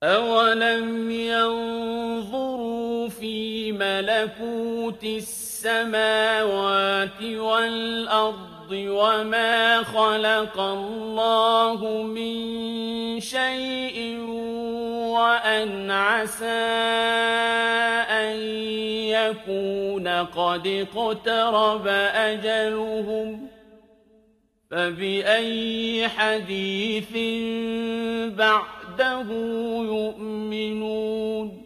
أَوَلَمْ يَنظُرُوا فِي مَلَكُوتِ السَّمَاوَاتِ وَالْأَرْضِ وَمَا خَلَقَ اللَّهُ مِن شَيْءٍ وَأَنْ عَسَىٰ أَن يَكُونَ قَدِ اقْتَرَبَ أَجَلُهُمْ ۖ فَبِأَيِّ حَدِيثٍ بَعْدَهُ يُؤْمِنُونَ